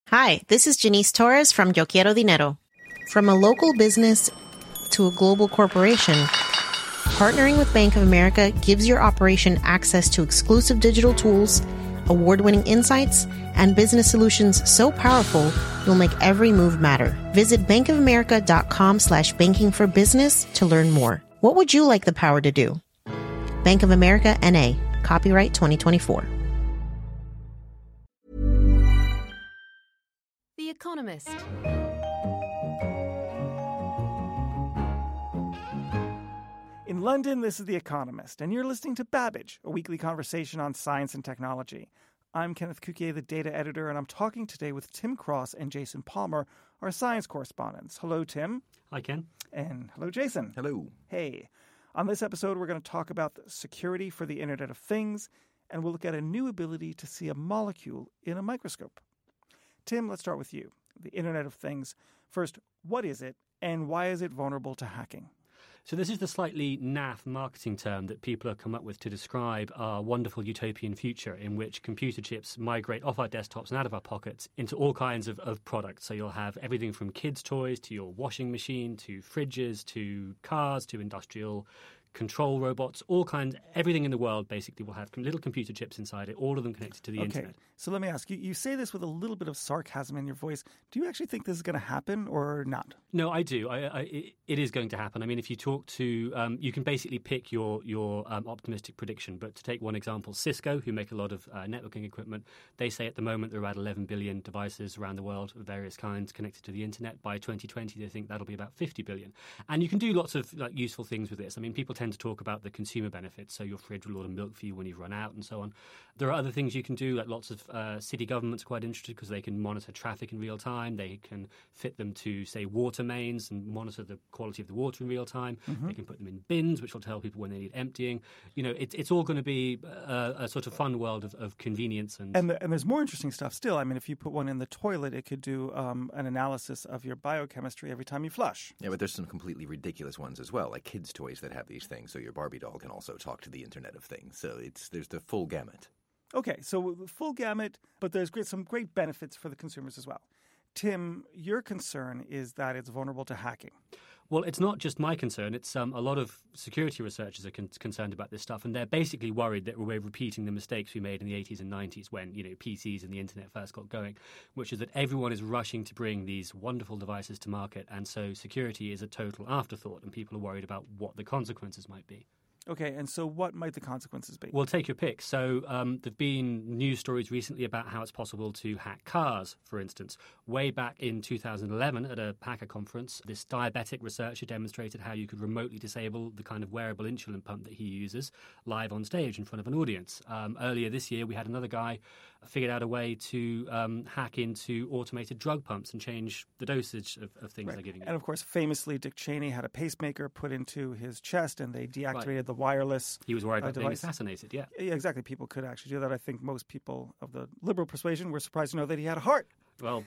Hi, this is Janice Torres from Yo Quiero Dinero. From a local business to a global corporation, partnering with Bank of America gives your operation access to exclusive digital tools, award-winning insights, and business solutions so powerful you'll make every move matter. Visit bankofamerica.com/banking for business to learn more. What would you like the power to do? Bank of America, N.A. Copyright 2024. The Economist. In London, this is The Economist, and you're listening to Babbage, a weekly conversation on science and technology. I'm Kenneth Cukier, the data editor, and I'm talking today with Tim Cross and Jason Palmer, our science correspondents. Hello, Tim. Hi, Ken. And hello, Jason. Hello. Hey. On this episode, we're going to talk about the security for the Internet of Things, and we'll look at a new ability to see a molecule in a microscope. Tim, let's start with you. The Internet of Things. First, what is it, and why is it vulnerable to hacking? So this is the slightly naff marketing term that people have come up with to describe our wonderful utopian future in which computer chips migrate off our desktops and out of our pockets into all kinds of products. So you'll have everything from kids' toys to your washing machine to fridges to cars to industrial control robots, all kinds, everything in the world basically will have little computer chips inside it, all of them connected to the internet. So let me ask you, you say this with a little bit of sarcasm in your voice. Do you actually think this is going to happen or not? No, I do. It is going to happen. I mean, if you talk to, you can basically pick your optimistic prediction. But to take one example, Cisco, who make a lot of networking equipment, they say at the moment there are about 11 billion devices around the world of various kinds connected to the internet. By 2020, they think that'll be about 50 billion. And you can do lots of useful things with this. I mean, people tend to talk about the consumer benefits, so your fridge will order milk for you when you've run out and so on. There are other things you can do, like lots of city governments are quite interested because they can monitor traffic in real time. They can fit them to, say, water mains and monitor the quality of the water in real time. Mm-hmm. They can put them in bins, which will tell people when they need emptying. You know, it's all going to be a sort of fun world of convenience. And there's more interesting stuff still. I mean, if you put one in the toilet, it could do an analysis of your biochemistry every time you flush. Yeah, but there's some completely ridiculous ones as well, like kids' toys that have these things. So your Barbie doll can also talk to the Internet of Things. So there's the full gamut. Okay, so full gamut, but there's some great benefits for the consumers as well. Tim, your concern is that it's vulnerable to hacking. Well, it's not just my concern. It's a lot of security researchers are concerned about this stuff, and they're basically worried that we're repeating the mistakes we made in the 80s and 90s when, PCs and the internet first got going, which is that everyone is rushing to bring these wonderful devices to market, and so security is a total afterthought, and people are worried about what the consequences might be. Okay, and so what might the consequences be? Well, take your pick. So there've been news stories recently about how it's possible to hack cars, for instance. Way back in 2011 at a hacker conference, this diabetic researcher demonstrated how you could remotely disable the kind of wearable insulin pump that he uses live on stage in front of an audience. Earlier this year, we had another guy figured out a way to hack into automated drug pumps and change the dosage of things they're giving you. And of course, famously, Dick Cheney had a pacemaker put into his chest and they deactivated the wireless He was worried about being device. Assassinated, yeah. Yeah, exactly. People could actually do that. I think most people of the liberal persuasion were surprised to know that he had a heart. Well,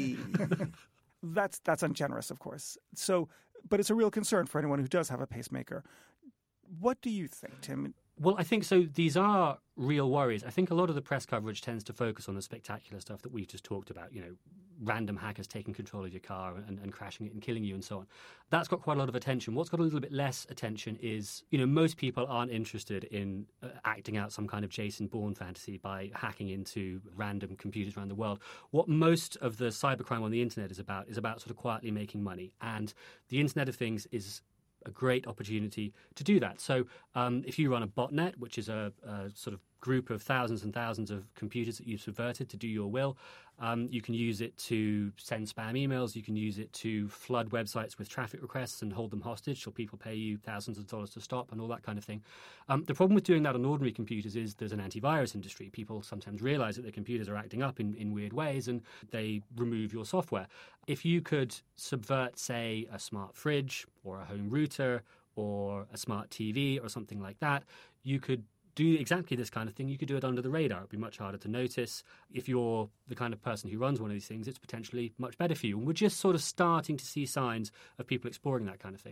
That's ungenerous, of course. So, but it's a real concern for anyone who does have a pacemaker. What do you think, Tim? Well, I think so. These are real worries. I think a lot of the press coverage tends to focus on the spectacular stuff that we've just talked about, random hackers taking control of your car and crashing it and killing you and so on. That's got quite a lot of attention. What's got a little bit less attention is, most people aren't interested in acting out some kind of Jason Bourne fantasy by hacking into random computers around the world. What most of the cybercrime on the internet is about sort of quietly making money. And the Internet of Things is a great opportunity to do that. So if you run a botnet, which is a sort of group of thousands and thousands of computers that you've subverted to do your will, you can use it to send spam emails. You can use it to flood websites with traffic requests and hold them hostage so people pay you thousands of dollars to stop and all that kind of thing. The problem with doing that on ordinary computers is there's an antivirus industry. People sometimes realize that their computers are acting up in weird ways and they remove your software. If you could subvert, say, a smart fridge or a home router or a smart TV or something like that, you could do exactly this kind of thing. You could do it under the radar. It'd be much harder to notice. If you're the kind of person who runs one of these things, it's potentially much better for you. And we're just sort of starting to see signs of people exploring that kind of thing.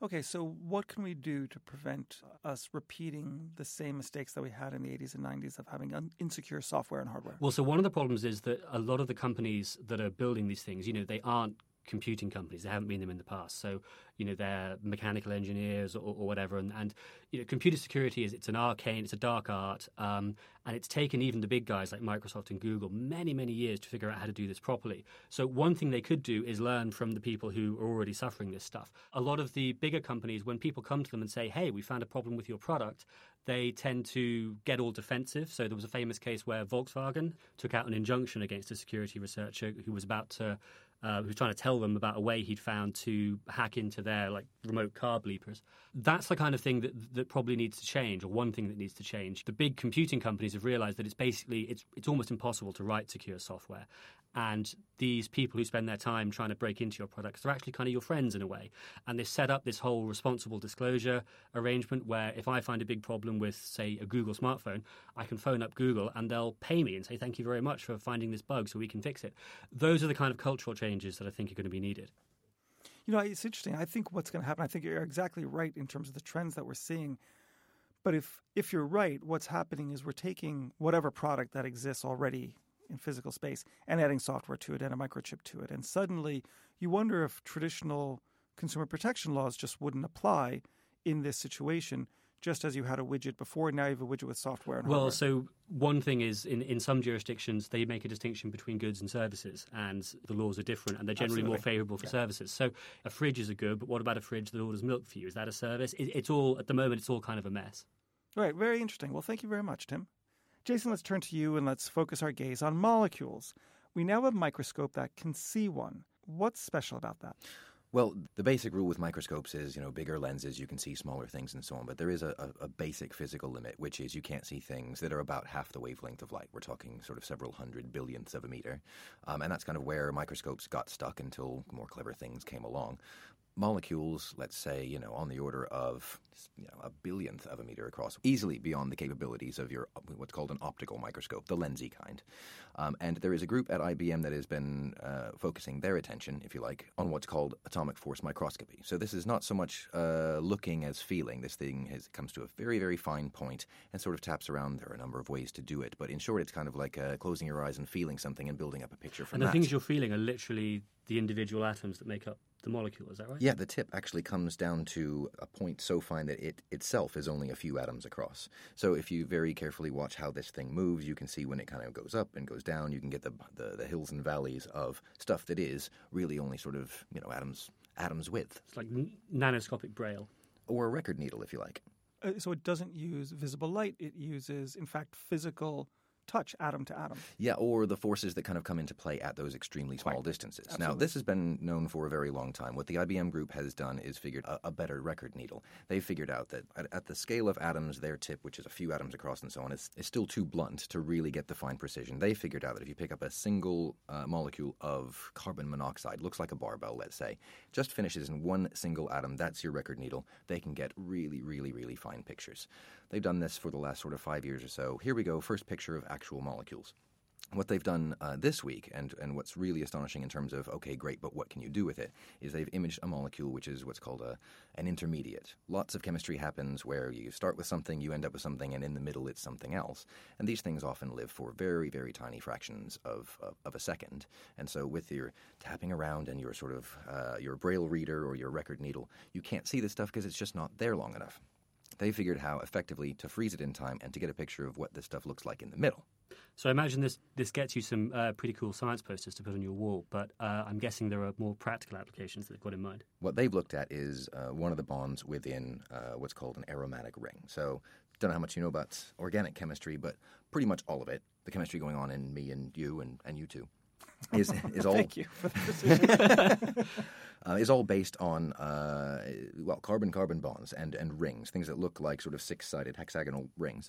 Okay, so what can we do to prevent us repeating the same mistakes that we had in the 80s and 90s of having insecure software and hardware? Well, so one of the problems is that a lot of the companies that are building these things, they aren't computing companies. They haven't been them in the past. So, they're mechanical engineers or whatever. And computer security it's an arcane, it's a dark art. And it's taken even the big guys like Microsoft and Google many, many years to figure out how to do this properly. So one thing they could do is learn from the people who are already suffering this stuff. A lot of the bigger companies, when people come to them and say, hey, we found a problem with your product, they tend to get all defensive. So there was a famous case where Volkswagen took out an injunction against a security researcher who was who was trying to tell them about a way he'd found to hack into their remote car bleepers. That's the kind of thing that probably needs to change, or one thing that needs to change. The big computing companies have realized that it's almost impossible to write secure software. And these people who spend their time trying to break into your products are actually kind of your friends in a way. And they set up this whole responsible disclosure arrangement where if I find a big problem with, say, a Google smartphone, I can phone up Google and they'll pay me and say, thank you very much for finding this bug so we can fix it. Those are the kind of cultural changes that I think are going to be needed. It's interesting. I think what's going to happen, I think you're exactly right in terms of the trends that we're seeing. But if you're right, what's happening is we're taking whatever product that exists already in physical space and adding software to it and a microchip to it. And suddenly you wonder if traditional consumer protection laws just wouldn't apply in this situation, just as you had a widget before, now you have a widget with software and hardware. Well, so one thing is in some jurisdictions, they make a distinction between goods and services, and the laws are different, and they're generally more favourable for services. So a fridge is a good, but what about a fridge that orders milk for you? Is that a service? It's all, at the moment, it's all kind of a mess. Right, very interesting. Well, thank you very much, Tim. Jason, let's turn to you and let's focus our gaze on molecules. We now have a microscope that can see one. What's special about that? Well, the basic rule with microscopes is, bigger lenses, you can see smaller things and so on. But there is a basic physical limit, which is you can't see things that are about half the wavelength of light. We're talking sort of several hundred billionths of a meter. And that's kind of where microscopes got stuck until more clever things came along. Molecules, let's say, on the order of, a billionth of a meter across, easily beyond the capabilities of your what's called an optical microscope, the lensy kind. And there is a group at IBM that has been focusing their attention, if you like, on what's called atomic force microscopy. So this is not so much looking as feeling. This thing comes to a very, very fine point and sort of taps around. There are a number of ways to do it. But in short, it's kind of like closing your eyes and feeling something and building up a picture from that. And the things you're feeling are literally the individual atoms that make up the molecule, is that right? Yeah, the tip actually comes down to a point so fine that it itself is only a few atoms across. So if you very carefully watch how this thing moves, you can see when it kind of goes up and goes down. You can get the hills and valleys of stuff that is really only sort of, atoms width. It's like nanoscopic braille. Or a record needle, if you like. So it doesn't use visible light. It uses, in fact, physical touch atom to atom. Yeah, or the forces that kind of come into play at those extremely small distances. Absolutely. Now, this has been known for a very long time. What the IBM group has done is figured a better record needle. They've figured out that at the scale of atoms, their tip, which is a few atoms across and so on, is still too blunt to really get the fine precision. They figured out that if you pick up a single molecule of carbon monoxide, looks like a barbell, let's say, just finishes in one single atom, that's your record needle, they can get really, really, really fine pictures. They've done this for the last sort of 5 years or so. Here we go, first picture of actual molecules. What they've done this week, and what's really astonishing in terms of, okay, great, but what can you do with it, is they've imaged a molecule which is what's called an intermediate. Lots of chemistry happens where you start with something, you end up with something, and in the middle it's something else. And these things often live for very, very tiny fractions of a second. And so with your tapping around and your sort of your braille reader or your record needle, you can't see this stuff because it's just not there long enough. They figured how effectively to freeze it in time and to get a picture of what this stuff looks like in the middle. So I imagine this gets you some pretty cool science posters to put on your wall, but I'm guessing there are more practical applications that they've got in mind. What they've looked at is one of the bonds within what's called an aromatic ring. So don't know how much you know about organic chemistry, but pretty much all of it, the chemistry going on in me and you too, is all. Thank you for the precision. Is all based on carbon-carbon bonds and rings, things that look like sort of six-sided hexagonal rings.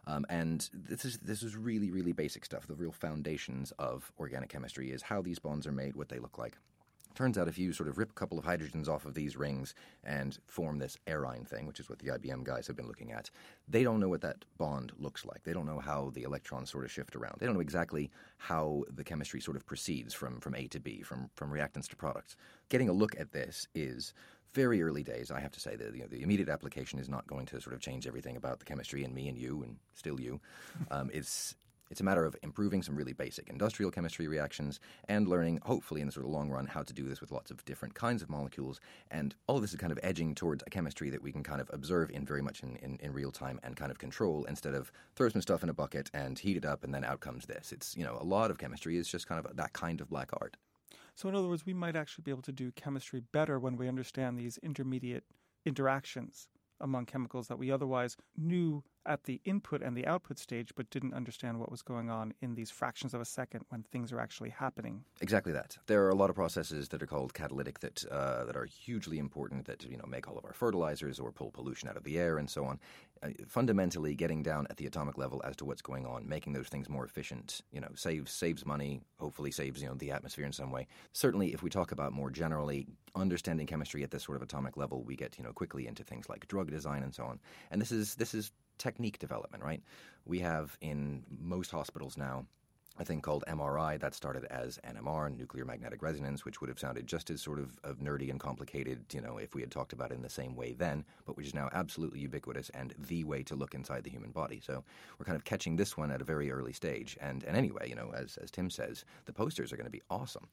And this is really, really basic stuff. The real foundations of organic chemistry is how these bonds are made, what they look like. Turns out if you sort of rip a couple of hydrogens off of these rings and form this arine thing, which is what the IBM guys have been looking at, they don't know what that bond looks like. They don't know how the electrons sort of shift around. They don't know exactly how the chemistry sort of proceeds from A to B, from reactants to products. Getting a look at this is very early days. I have to say that the immediate application is not going to sort of change everything about the chemistry and me and you and still you. It's a matter of improving some really basic industrial chemistry reactions and learning, hopefully in the sort of long run, how to do this with lots of different kinds of molecules. And all of this is kind of edging towards a chemistry that we can kind of observe in very much in real time and kind of control, instead of throw some stuff in a bucket and heat it up and then out comes this. It's, a lot of chemistry is just kind of that kind of black art. So in other words, we might actually be able to do chemistry better when we understand these intermediate interactions among chemicals that we otherwise knew at the input and the output stage, but didn't understand what was going on in these fractions of a second when things are actually happening. Exactly that. There are a lot of processes that are called catalytic that are hugely important, that make all of our fertilizers or pull pollution out of the air and so on. Fundamentally, getting down at the atomic level as to what's going on, making those things more efficient, saves money, hopefully saves the atmosphere in some way. Certainly, if we talk about more generally understanding chemistry at this sort of atomic level, we get quickly into things like drug design and so on. And this is technique development, right? We have in most hospitals now a thing called MRI that started as NMR, nuclear magnetic resonance, which would have sounded just as sort of nerdy and complicated, if we had talked about it in the same way then, but which is now absolutely ubiquitous and the way to look inside the human body. So we're kind of catching this one at a very early stage. And anyway, as Tim says, the posters are going to be awesome.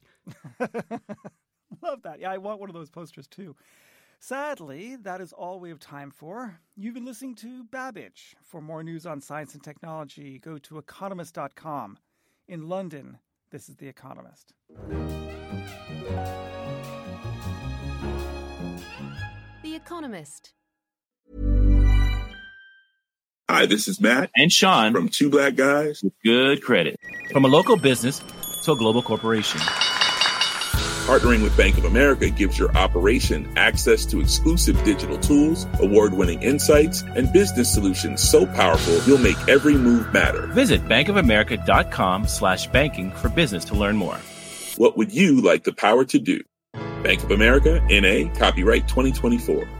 Love that. Yeah, I want one of those posters too. Sadly, that is all we have time for. You've been listening to Babbage. For more news on science and technology, go to economist.com. In London, this is The Economist. The Economist. Hi, this is Matt and Sean from Two Black Guys with Good Credit. From a local business to a global corporation, partnering with Bank of America gives your operation access to exclusive digital tools, award-winning insights, and business solutions so powerful you'll make every move matter. Visit bankofamerica.com/banking for business to learn more. What would you like the power to do? Bank of America, N.A., copyright 2024.